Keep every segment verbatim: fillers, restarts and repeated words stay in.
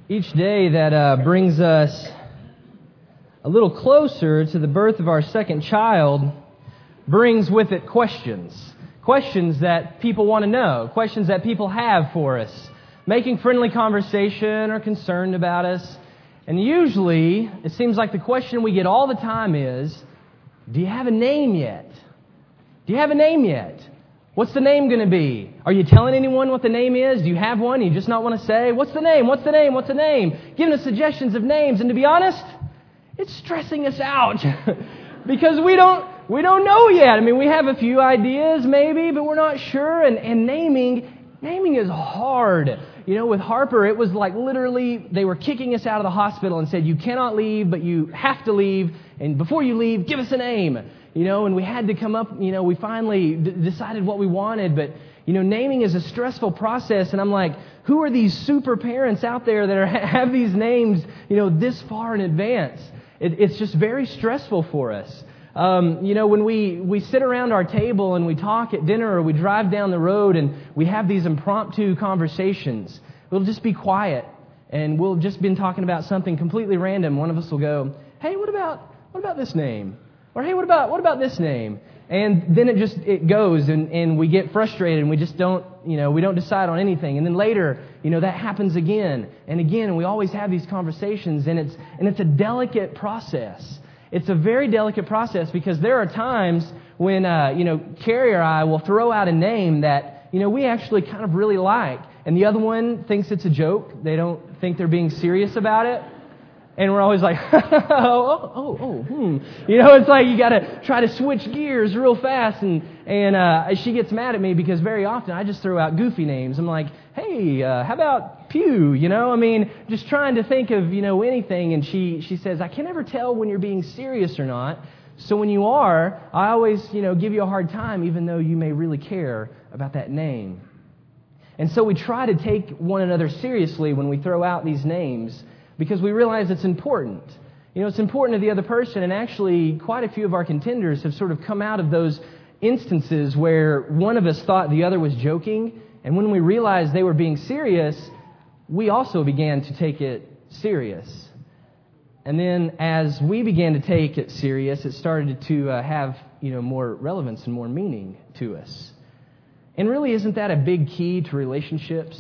Each day that uh, brings us a little closer to the birth of our second child brings with it questions. Questions that people want to know. Questions that people have for us. Making friendly conversation or concerned about us. And usually, it seems like the question we get all the time is, do you have a name yet? Do you have a name yet? What's the name going to be? Are you telling anyone what the name is? Do you have one? You just not want to say? What's the name? What's the name? What's the name? Giving us suggestions of names. And to be honest, it's stressing us out because we don't we don't know yet. I mean, we have a few ideas maybe, but we're not sure. And, and naming naming is hard. You know, with Harper, it was like literally they were kicking us out of the hospital and said, you cannot leave, but you have to leave. And before you leave, give us a name. You know, and we had to come up, you know, we finally d- decided what we wanted. But, you know, naming is a stressful process. And I'm like, who are these super parents out there that are have these names, you know, this far in advance? It, it's just very stressful for us. Um, you know, when we, we sit around our table and we talk at dinner or we drive down the road and we have these impromptu conversations, we'll just be quiet and we'll just been talking about something completely random. One of us will go, hey, what about what about this name? Or, hey, what about what about this name? And then it just, it goes and, and we get frustrated and we just don't, you know, we don't decide on anything. And then later, you know, that happens again and again. And we always have these conversations and it's, and it's a delicate process. It's a very delicate process because there are times when, uh, you know, Carrie or I will throw out a name that, you know, we actually kind of really like. And the other one thinks it's a joke. They don't think they're being serious about it. And we're always like, oh, oh, oh, hmm. You know, it's like you got to try to switch gears real fast. And, and uh, she gets mad at me because very often I just throw out goofy names. I'm like, hey, uh, how about Pew? You know, I mean, just trying to think of, you know, anything. And she, she says, I can never tell when you're being serious or not. So when you are, I always, you know, give you a hard time, even though you may really care about that name. And so we try to take one another seriously when we throw out these names, because we realize it's important. You know, it's important to the other person, and actually quite a few of our contenders have sort of come out of those instances where one of us thought the other was joking, and when we realized they were being serious, we also began to take it serious. And then as we began to take it serious, it started to uh, have, you know, more relevance and more meaning to us. And really, isn't that a big key to relationships?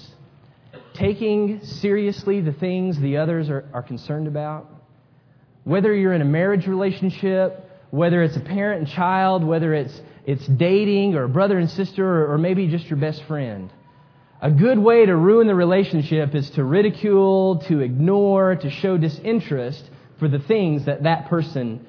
Taking seriously the things the others are, are concerned about. Whether you're in a marriage relationship, whether it's a parent and child, whether it's it's dating or a brother and sister or, or maybe just your best friend. A good way to ruin the relationship is to ridicule, to ignore, to show disinterest for the things that that person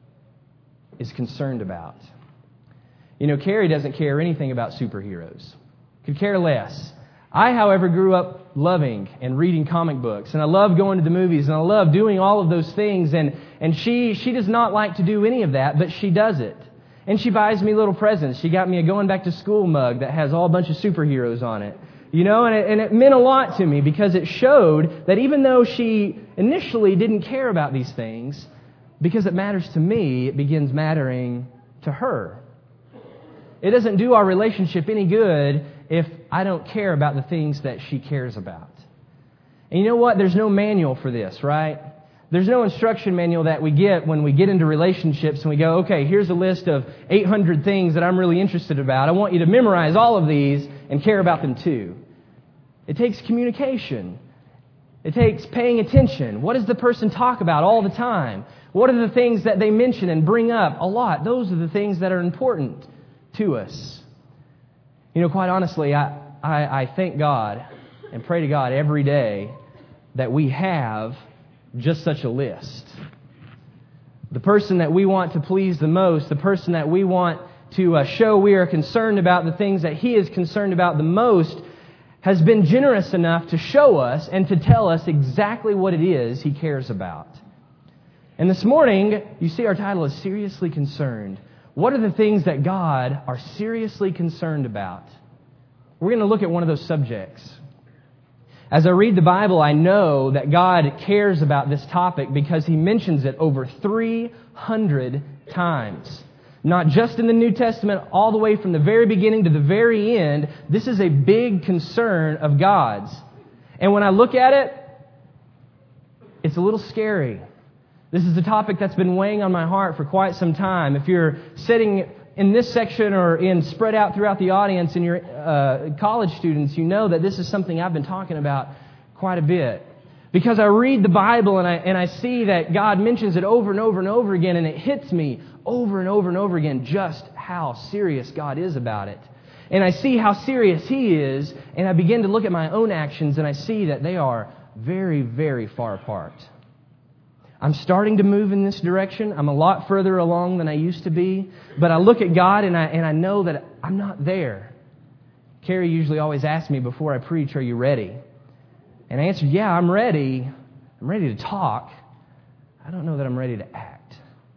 is concerned about. You know, Carrie doesn't care anything about superheroes. Could care less. I, however, grew up loving and reading comic books, and I love going to the movies, and I love doing all of those things, and, and she she does not like to do any of that, but she does it. And she buys me little presents. She got me a going back to school mug that has all a bunch of superheroes on it. You know, and it, and it meant a lot to me because it showed that even though she initially didn't care about these things, because it matters to me, it begins mattering to her. It doesn't do our relationship any good if I don't care about the things that she cares about. And you know what? There's no manual for this, right? There's no instruction manual that we get when we get into relationships and we go, okay, here's a list of eight hundred things that I'm really interested about. I want you to memorize all of these and care about them too. It takes communication. It takes paying attention. What does the person talk about all the time? What are the things that they mention and bring up a lot? Those are the things that are important to us. You know, quite honestly, I, I, I thank God and pray to God every day that we have just such a list. The person that we want to please the most, the person that we want to uh, show we are concerned about, the things that He is concerned about the most, has been generous enough to show us and to tell us exactly what it is He cares about. And this morning, you see our title is Seriously Concerned. What are the things that God are seriously concerned about? We're going to look at one of those subjects. As I read the Bible, I know that God cares about this topic because He mentions it over three hundred times. Not just in the New Testament, all the way from the very beginning to the very end. This is a big concern of God's. And when I look at it, it's a little scary. This is a topic that's been weighing on my heart for quite some time. If you're sitting in this section or in spread out throughout the audience and you're uh, college students, you know that this is something I've been talking about quite a bit. Because I read the Bible and I and I see that God mentions it over and over and over again, and it hits me over and over and over again just how serious God is about it. And I see how serious He is, and I begin to look at my own actions, and I see that they are very, very far apart. I'm starting to move in this direction. I'm a lot further along than I used to be. But I look at God and I and I know that I'm not there. Carrie usually always asks me before I preach, "Are you ready?" And I answered, "Yeah, I'm ready. I'm ready to talk. I don't know that I'm ready to act."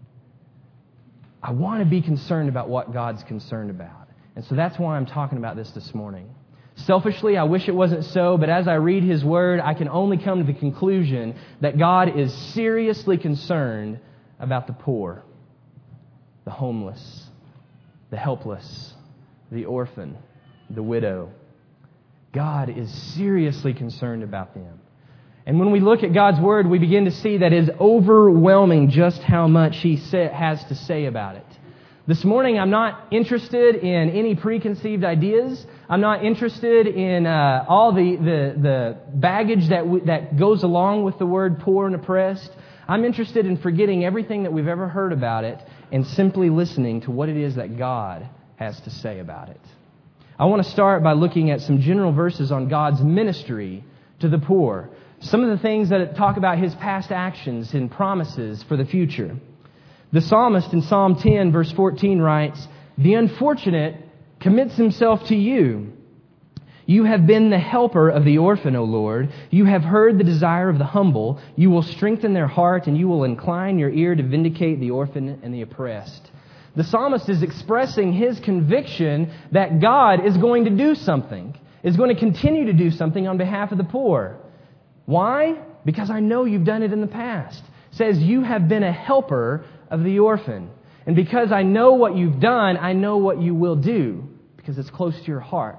I want to be concerned about what God's concerned about. And so that's why I'm talking about this this morning. Selfishly, I wish it wasn't so, but as I read His Word, I can only come to the conclusion that God is seriously concerned about the poor, the homeless, the helpless, the orphan, the widow. God is seriously concerned about them. And when we look at God's Word, we begin to see that it is overwhelming just how much He has to say about it. This morning, I'm not interested in any preconceived ideas. I'm not interested in uh, all the, the, the baggage that, w- that goes along with the word poor and oppressed. I'm interested in forgetting everything that we've ever heard about it and simply listening to what it is that God has to say about it. I want to start by looking at some general verses on God's ministry to the poor. Some of the things that talk about His past actions and promises for the future. The psalmist in Psalm ten, verse fourteen writes, "The unfortunate commits himself to you. You have been the helper of the orphan, O Lord. You have heard the desire of the humble. You will strengthen their heart, and you will incline your ear to vindicate the orphan and the oppressed." The psalmist is expressing his conviction that God is going to do something, is going to continue to do something on behalf of the poor. Why? Because I know you've done it in the past. It says, you have been a helper of the orphan. And because I know what you've done, I know what you will do, because it's close to your heart.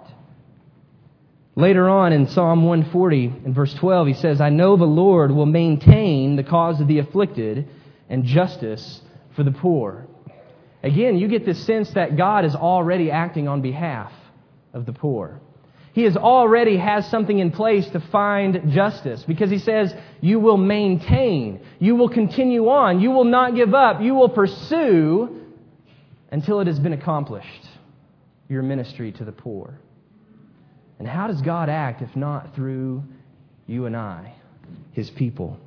Later on in Psalm one forty, in verse twelve, he says, "I know the Lord will maintain the cause of the afflicted and justice for the poor." Again, you get this sense that God is already acting on behalf of the poor. He has already has something in place to find justice, because He says, you will maintain, you will continue on, you will not give up, you will pursue until it has been accomplished, your ministry to the poor. And how does God act if not through you and I, His people?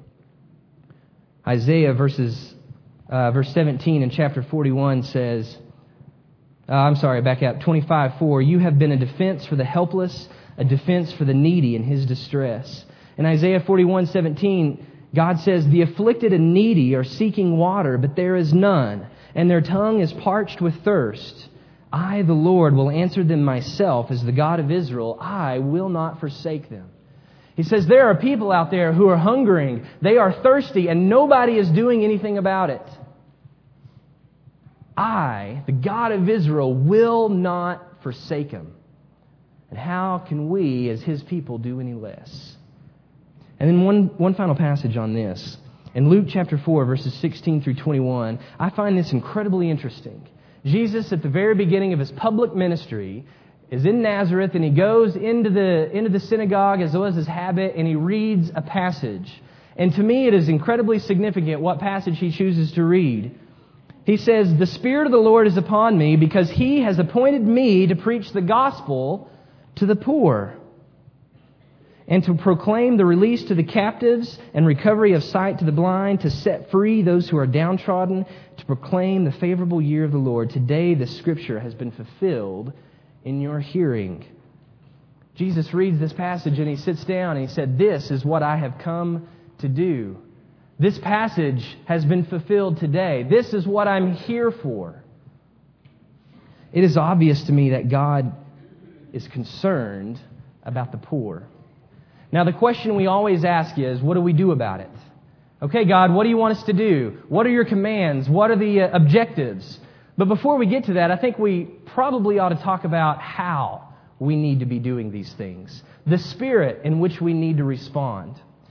Isaiah verses, uh, verse seventeen in chapter forty-one says, uh, I'm sorry, back up, twenty-five four, "You have been a defense for the helpless, a defense for the needy in his distress." In Isaiah forty-one seventeen, God says, "The afflicted and needy are seeking water, but there is none, and their tongue is parched with thirst. I, the Lord, will answer them myself as the God of Israel. I will not forsake them." He says there are people out there who are hungering, they are thirsty, and nobody is doing anything about it. I, the God of Israel, will not forsake them. And how can we, as His people, do any less? And then one, one final passage on this. In Luke chapter four, verses sixteen through twenty-one, I find this incredibly interesting. Jesus, at the very beginning of His public ministry, is in Nazareth, and He goes into the, into the synagogue, as was His habit, and He reads a passage. And to me, it is incredibly significant what passage He chooses to read. He says, "The Spirit of the Lord is upon me, because He has appointed me to preach the gospel to the poor, and to proclaim the release to the captives and recovery of sight to the blind, to set free those who are downtrodden, to proclaim the favorable year of the Lord. Today the Scripture has been fulfilled in your hearing." Jesus reads this passage and He sits down and He said, "This is what I have come to do. This passage has been fulfilled today. This is what I'm here for." It is obvious to me that God is concerned about the poor. Now, the question we always ask is, what do we do about it? Okay, God, what do you want us to do? What are your commands? What are the uh, objectives? But before we get to that, I think we probably ought to talk about how we need to be doing these things. The spirit in which we need to respond.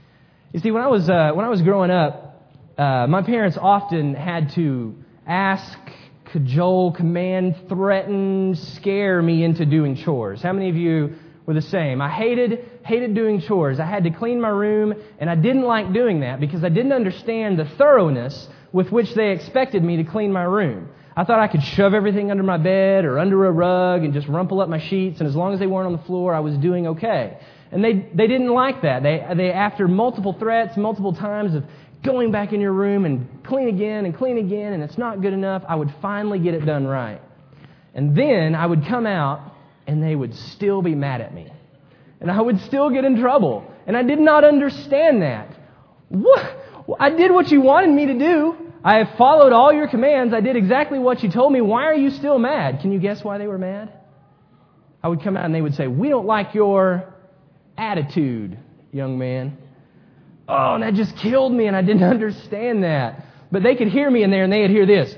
You see, when I was uh, when I was growing up, uh, my parents often had to ask, cajole, command, threaten, scare me into doing chores. How many of you were the same? I hated hated doing chores. I had to clean my room, and I didn't like doing that because I didn't understand the thoroughness with which they expected me to clean my room. I thought I could shove everything under my bed or under a rug and just rumple up my sheets, and as long as they weren't on the floor, I was doing okay. And they they didn't like that. They they after multiple threats, multiple times of going back in your room and clean again and clean again, and it's not good enough, I would finally get it done right. And then I would come out, and they would still be mad at me. And I would still get in trouble. And I did not understand that. What? I did what you wanted me to do. I have followed all your commands. I did exactly what you told me. Why are you still mad? Can you guess why they were mad? I would come out and they would say, we don't like your attitude, young man. Oh, and that just killed me, and I didn't understand that. But they could hear me in there, and they'd hear this.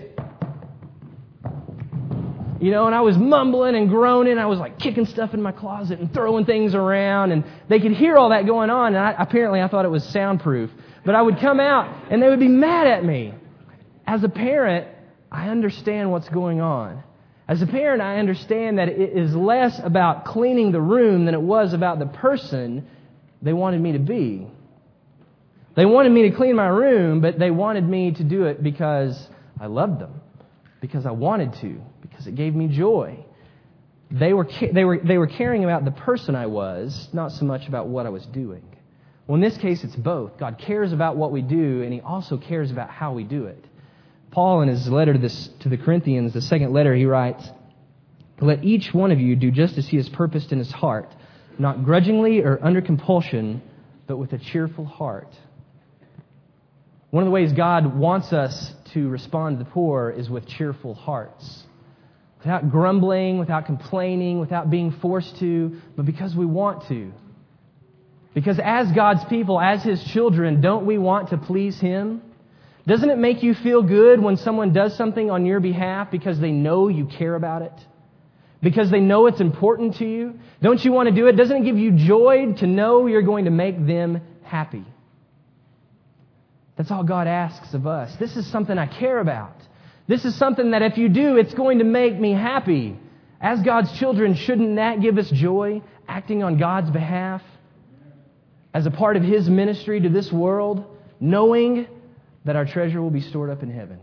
You know, and I was mumbling and groaning. I was like kicking stuff in my closet and throwing things around, and they could hear all that going on, and I, apparently I thought it was soundproof. But I would come out, and they would be mad at me. As a parent, I understand what's going on. As a parent, I understand that it is less about cleaning the room than it was about the person they wanted me to be. They wanted me to clean my room, but they wanted me to do it because I loved them, because I wanted to, because it gave me joy. They were they were they were caring about the person I was, not so much about what I was doing. Well, in this case, it's both. God cares about what we do, and He also cares about how we do it. Paul, in his letter to, this, to the Corinthians, the second letter, he writes, let each one of you do just as he has purposed in his heart, not grudgingly or under compulsion, but with a cheerful heart. One of the ways God wants us to respond to the poor is with cheerful hearts. Without grumbling, without complaining, without being forced to, but because we want to. Because as God's people, as His children, don't we want to please Him? Doesn't it make you feel good when someone does something on your behalf because they know you care about it? Because they know it's important to you? Don't you want to do it? Doesn't it give you joy to know you're going to make them happy? That's all God asks of us. This is something I care about. This is something that if you do, it's going to make me happy. As God's children, shouldn't that give us joy, acting on God's behalf as a part of His ministry to this world, knowing that our treasure will be stored up in heaven?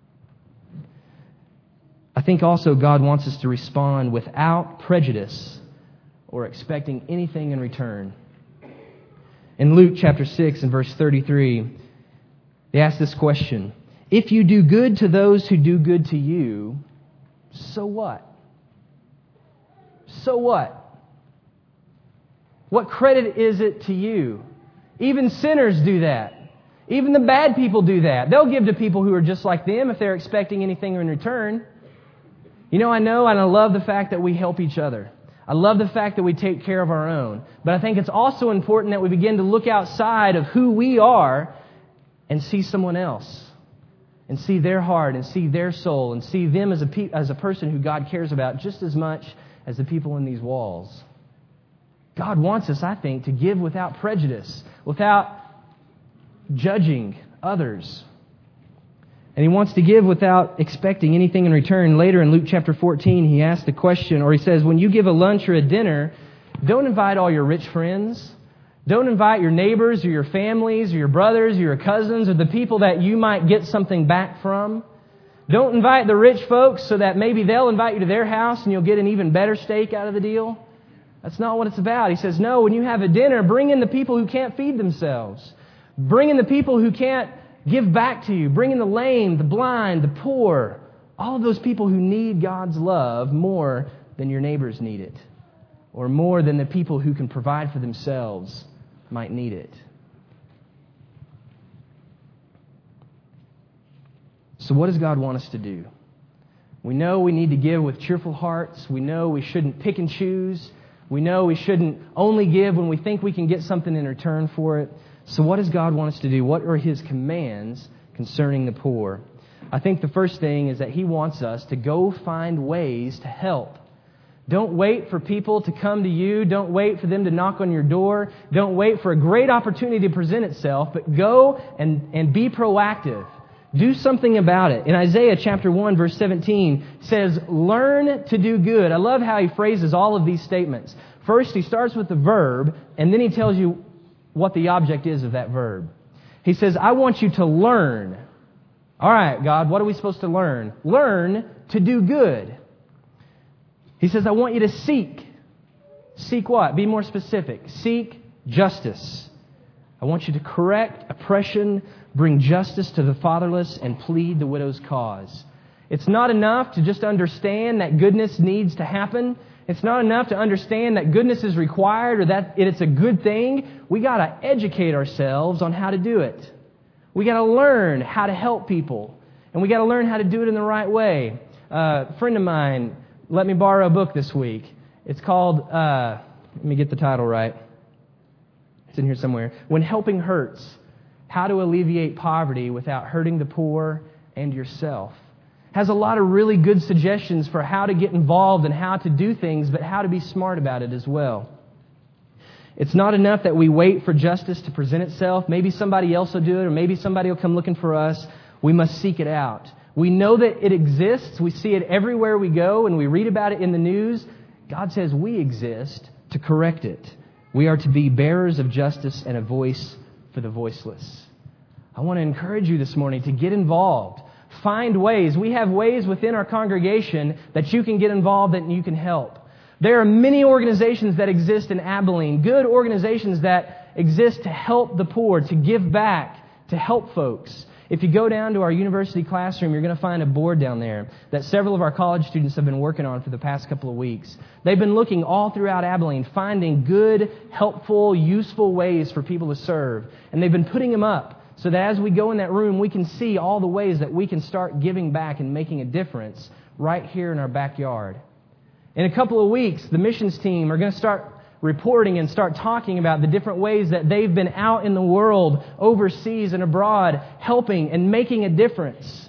I think also God wants us to respond without prejudice or expecting anything in return. In Luke chapter six and verse thirty-three, they ask this question, if you do good to those who do good to you, so what? So what? What credit is it to you? Even sinners do that. Even the bad people do that. They'll give to people who are just like them if they're expecting anything in return. You know, I know and I love the fact that we help each other. I love the fact that we take care of our own. But I think it's also important that we begin to look outside of who we are and see someone else. And see their heart and see their soul and see them as a pe- as a person who God cares about just as much as the people in these walls. God wants us, I think, to give without prejudice, without judging others. And He wants to give without expecting anything in return. Later in Luke chapter fourteen, He asks the question, or He says, when you give a lunch or a dinner, don't invite all your rich friends. Don't invite your neighbors or your families or your brothers or your cousins or the people that you might get something back from. Don't invite the rich folks so that maybe they'll invite you to their house and you'll get an even better steak out of the deal. That's not what it's about. He says, no, when you have a dinner, bring in the people who can't feed themselves. Bring in the people who can't give back to you. Bring in the lame, the blind, the poor. All of those people who need God's love more than your neighbors need it. Or more than the people who can provide for themselves might need it. So what does God want us to do? We know we need to give with cheerful hearts. We know we shouldn't pick and choose. We know we shouldn't only give when we think we can get something in return for it. So what does God want us to do? What are His commands concerning the poor? I think the first thing is that He wants us to go find ways to help. Don't wait for people to come to you. Don't wait for them to knock on your door. Don't wait for a great opportunity to present itself, but go and, and be proactive. Do something about it. In Isaiah chapter one, verse seventeen, says, learn to do good. I love how he phrases all of these statements. First, he starts with the verb, and then he tells you what the object is of that verb. He says, I want you to learn. All right, God, what are we supposed to learn? Learn to do good. He says, I want you to seek. Seek what? Be more specific. Seek justice. I want you to correct oppression, bring justice to the fatherless, and plead the widow's cause. It's not enough to just understand that goodness needs to happen. It's not enough to understand that goodness is required or that it's a good thing. We got to educate ourselves on how to do it. We got to learn how to help people. And we got to learn how to do it in the right way. Uh, a friend of mine let me borrow a book this week. It's called, uh, let me get the title right. It's in here somewhere. When Helping Hurts, How to Alleviate Poverty Without Hurting the Poor and Yourself. Has a lot of really good suggestions for how to get involved and how to do things, but how to be smart about it as well. It's not enough that we wait for justice to present itself. Maybe somebody else will do it, or maybe somebody will come looking for us. We must seek it out. We know that it exists. We see it everywhere we go, and we read about it in the news. God says we exist to correct it. We are to be bearers of justice and a voice for the voiceless. I want to encourage you this morning to get involved. Find ways. We have ways within our congregation that you can get involved and you can help. There are many organizations that exist in Abilene, good organizations that exist to help the poor, to give back, to help folks. If you go down to our university classroom, you're going to find a board down there that several of our college students have been working on for the past couple of weeks. They've been looking all throughout Abilene, finding good, helpful, useful ways for people to serve. And they've been putting them up so that as we go in that room, we can see all the ways that we can start giving back and making a difference right here in our backyard. In a couple of weeks, the missions team are going to start reporting and start talking about the different ways that they've been out in the world, overseas and abroad, helping and making a difference.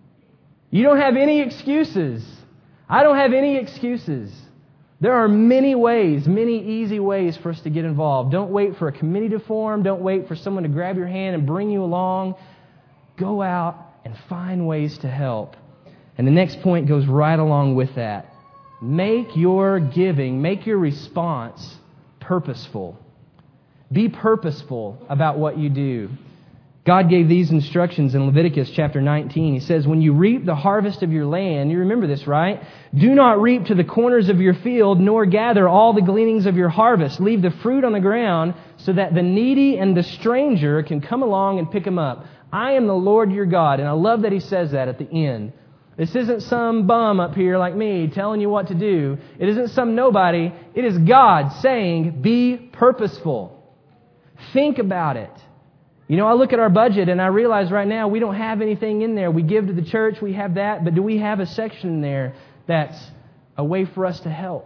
You don't have any excuses. I don't have any excuses. There are many ways, many easy ways for us to get involved. Don't wait for a committee to form. Don't wait for someone to grab your hand and bring you along. Go out and find ways to help. And the next point goes right along with that. Make your giving, make your response purposeful. Be purposeful about what you do. God gave these instructions in Leviticus chapter nineteen. He says, when you reap the harvest of your land, you remember this, right? Do not reap to the corners of your field, nor gather all the gleanings of your harvest. Leave the fruit on the ground so that the needy and the stranger can come along and pick them up. I am the Lord your God. And I love that He says that at the end. This isn't some bum up here like me telling you what to do. It isn't some nobody. It is God saying, be purposeful. Think about it. You know, I look at our budget and I realize right now we don't have anything in there. We give to the church, we have that, but do we have a section in there that's a way for us to help?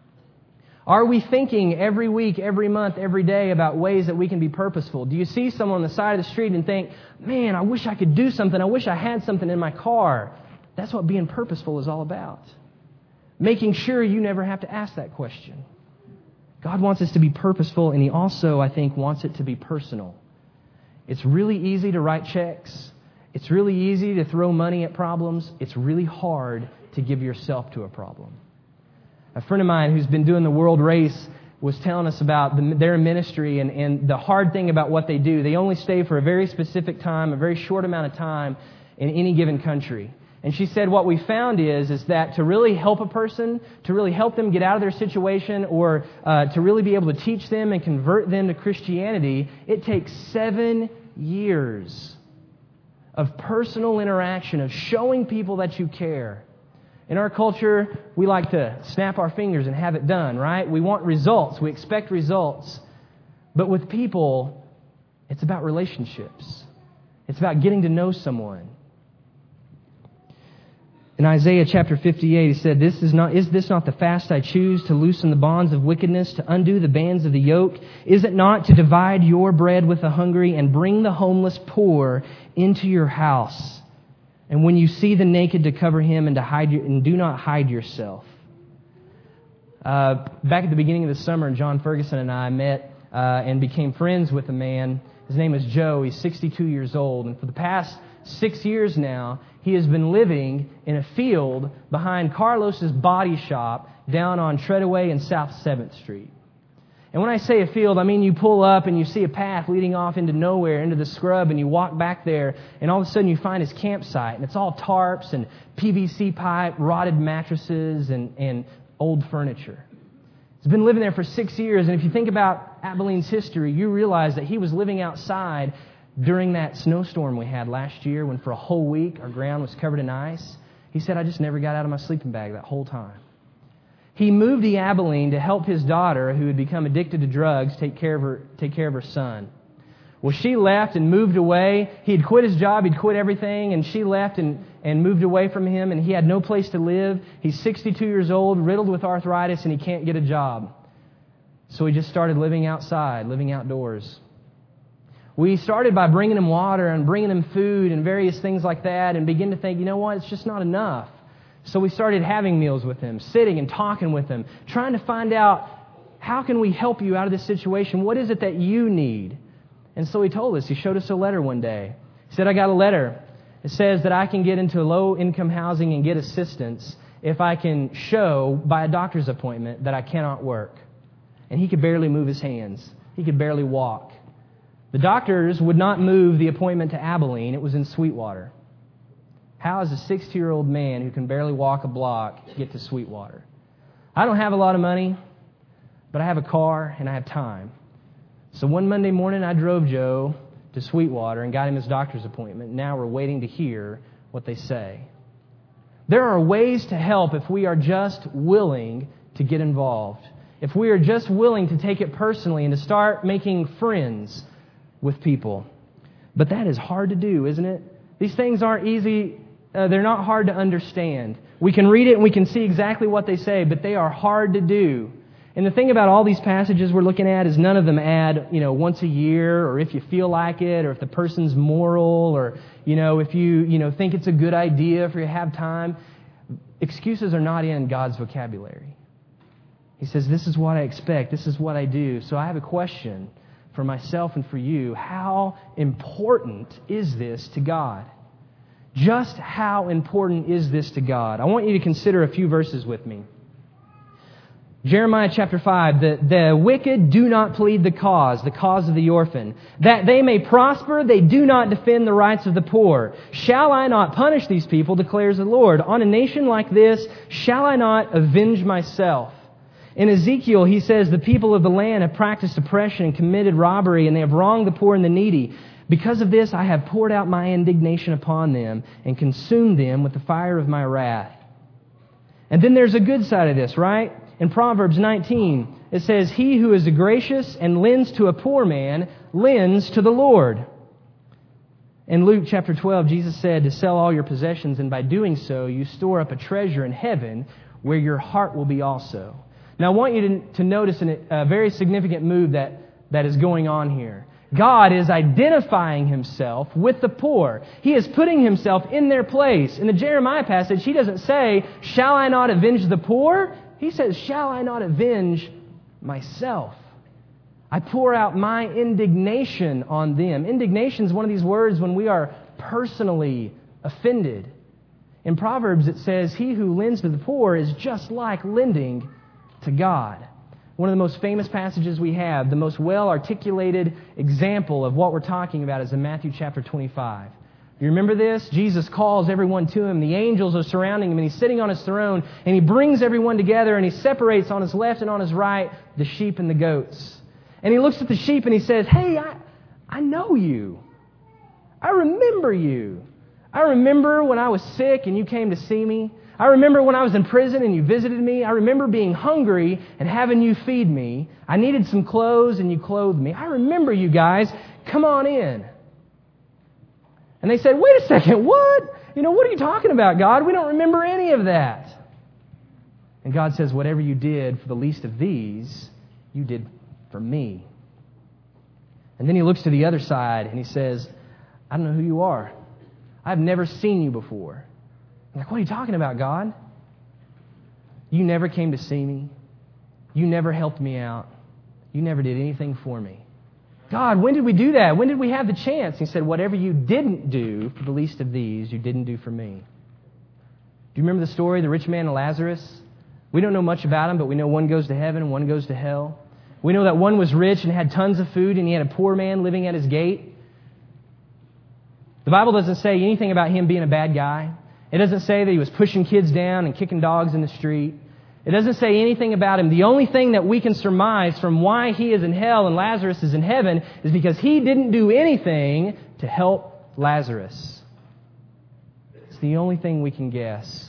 Are we thinking every week, every month, every day about ways that we can be purposeful? Do you see someone on the side of the street and think, man, I wish I could do something. I wish I had something in my car. That's what being purposeful is all about. Making sure you never have to ask that question. God wants us to be purposeful, and He also, I think, wants it to be personal. It's really easy to write checks. It's really easy to throw money at problems. It's really hard to give yourself to a problem. A friend of mine who's been doing the world race was telling us about the, their ministry and, and the hard thing about what they do. They only stay for a very specific time, a very short amount of time in any given country. And she said what we found is, is that to really help a person, to really help them get out of their situation, or uh, to really be able to teach them and convert them to Christianity, it takes seven years of personal interaction, of showing people that you care. In our culture, we like to snap our fingers and have it done, right? We want results. We expect results. But with people, it's about relationships. It's about getting to know someone. In Isaiah chapter fifty-eight, he said, "This is not, is this not the fast I choose, to loosen the bonds of wickedness, to undo the bands of the yoke? Is it not to divide your bread with the hungry and bring the homeless poor into your house? And when you see the naked, to cover him and to hide your, and do not hide yourself." Uh, back at the beginning of the summer, John Ferguson and I met uh, and became friends with a man. His name is Joe. He's sixty-two years old. And for the past six years now, he has been living in a field behind Carlos's body shop down on Treadaway and South seventh Street. And when I say a field, I mean you pull up and you see a path leading off into nowhere, into the scrub, and you walk back there, and all of a sudden you find his campsite, and it's all tarps and P V C pipe, rotted mattresses, and, and old furniture. He's been living there for six years, and if you think about Abilene's history, you realize that he was living outside during that snowstorm we had last year when for a whole week our ground was covered in ice. He said, I just never got out of my sleeping bag that whole time. He moved to Abilene to help his daughter, who had become addicted to drugs, take care of her, take care of her son. Well, she left and moved away. He'd quit his job, he'd quit everything, and she left and, and moved away from him, and he had no place to live. He's sixty-two years old, riddled with arthritis, and he can't get a job. So he just started living outside, living outdoors. We started by bringing him water and bringing him food and various things like that, and begin to think, you know what, it's just not enough. So we started having meals with him, sitting and talking with him, trying to find out, how can we help you out of this situation? What is it that you need? And so he told us, he showed us a letter one day. He said, I got a letter. It says that I can get into low-income housing and get assistance if I can show by a doctor's appointment that I cannot work. And he could barely move his hands. He could barely walk. The doctors would not move the appointment to Abilene. It was in Sweetwater. How does a sixty-year-old man who can barely walk a block get to Sweetwater? I don't have a lot of money, but I have a car and I have time. So one Monday morning, I drove Joe to Sweetwater and got him his doctor's appointment. Now we're waiting to hear what they say. There are ways to help if we are just willing to get involved. If we are just willing to take it personally and to start making friends with people. But that is hard to do, isn't it? These things aren't easy. Uh, they're not hard to understand. We can read it and we can see exactly what they say, but they are hard to do. And the thing about all these passages we're looking at is none of them add, you know, once a year, or if you feel like it, or if the person's moral, or, you know, if you, you know, think it's a good idea, if you have time. Excuses are not in God's vocabulary. He says, this is what I expect. This is what I do. So I have a question for myself and for you. How important is this to God? Just how important is this to God? I want you to consider a few verses with me. Jeremiah chapter five, the, the wicked do not plead the cause, the cause of the orphan. That they may prosper, they do not defend the rights of the poor. Shall I not punish these people, declares the Lord? On a nation like this, shall I not avenge myself? In Ezekiel, he says, the people of the land have practiced oppression and committed robbery, and they have wronged the poor and the needy. Because of this, I have poured out my indignation upon them and consumed them with the fire of my wrath. And then there's a good side of this, right? In Proverbs nineteen, it says, he who is gracious and lends to a poor man lends to the Lord. In Luke chapter twelve, Jesus said to sell all your possessions, and by doing so, you store up a treasure in heaven where your heart will be also. Now, I want you to, to notice an, a very significant move that, that is going on here. God is identifying himself with the poor. He is putting himself in their place. In the Jeremiah passage, he doesn't say, shall I not avenge the poor? He says, shall I not avenge myself? I pour out my indignation on them. Indignation is one of these words when we are personally offended. In Proverbs, it says, he who lends to the poor is just like lending to God. One of the most famous passages we have, the most well-articulated example of what we're talking about is in Matthew chapter twenty-five. You remember this? Jesus calls everyone to him. The angels are surrounding him, and he's sitting on his throne, and he brings everyone together, and he separates on his left and on his right the sheep and the goats. And he looks at the sheep and he says, hey, I, I know you. I remember you. I remember when I was sick and you came to see me. I remember when I was in prison and you visited me. I remember being hungry and having you feed me. I needed some clothes and you clothed me. I remember you guys. Come on in. And they said, wait a second, what? You know, what are you talking about, God? We don't remember any of that. And God says, whatever you did for the least of these, you did for me. And then he looks to the other side and he says, I don't know who you are. I've never seen you before. I'm like, what are you talking about, God? You never came to see me. You never helped me out. You never did anything for me. God, when did we do that? When did we have the chance? He said, whatever you didn't do for the least of these, you didn't do for me. Do you remember the story, the rich man and Lazarus? We don't know much about him, but we know one goes to heaven and one goes to hell. We know that one was rich and had tons of food, and he had a poor man living at his gate. The Bible doesn't say anything about him being a bad guy. It doesn't say that he was pushing kids down and kicking dogs in the street. It doesn't say anything about him. The only thing that we can surmise from why he is in hell and Lazarus is in heaven is because he didn't do anything to help Lazarus. It's the only thing we can guess.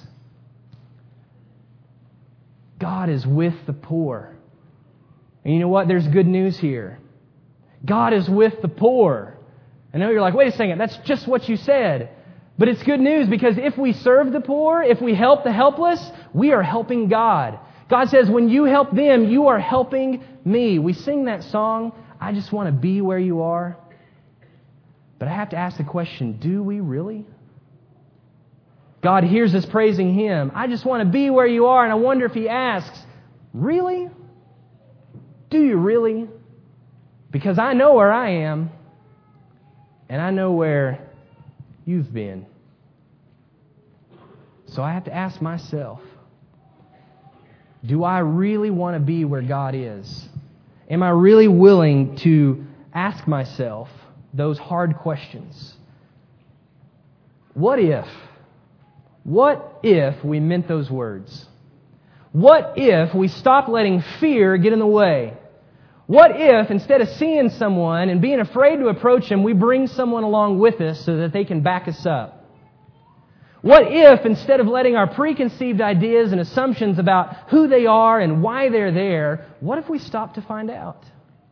God is with the poor. And you know what? There's good news here. God is with the poor. I know you're like, wait a second, that's just what you said. But it's good news, because if we serve the poor, if we help the helpless, we are helping God. God says, when you help them, you are helping me. We sing that song, I just want to be where you are. But I have to ask the question, do we really? God hears us praising Him. I just want to be where you are. And I wonder if He asks, really? Do you really? Because I know where I am, and I know where you've been. So I have to ask myself, do I really want to be where God is? Am I really willing to ask myself those hard questions? What if? What if we meant those words? What if we stopped letting fear get in the way? What if, instead of seeing someone and being afraid to approach them, we bring someone along with us so that they can back us up? What if, instead of letting our preconceived ideas and assumptions about who they are and why they're there, what if we stop to find out?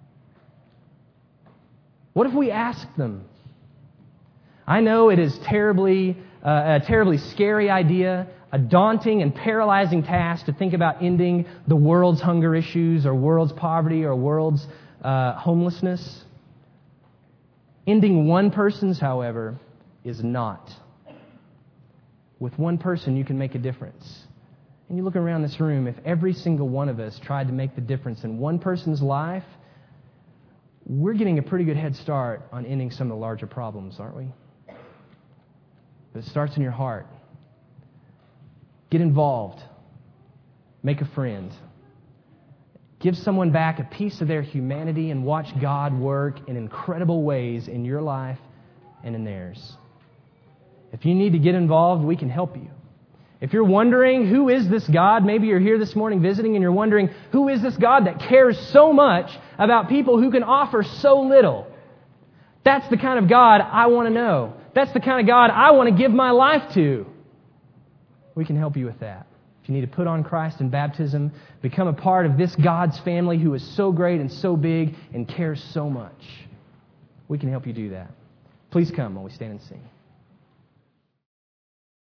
What if we ask them? I know it is terribly, uh, a terribly scary idea, a daunting and paralyzing task to think about ending the world's hunger issues or world's poverty or world's uh, homelessness. Ending one person's, however, is not. With one person, you can make a difference. And you look around this room, if every single one of us tried to make the difference in one person's life, we're getting a pretty good head start on ending some of the larger problems, aren't we? But it starts in your heart. Get involved. Make a friend. Give someone back a piece of their humanity and watch God work in incredible ways in your life and in theirs. If you need to get involved, we can help you. If you're wondering, who is this God? Maybe you're here this morning visiting and you're wondering, who is this God that cares so much about people who can offer so little? That's the kind of God I want to know. That's the kind of God I want to give my life to. We can help you with that. If you need to put on Christ in baptism, become a part of this God's family who is so great and so big and cares so much, we can help you do that. Please come while we stand and sing.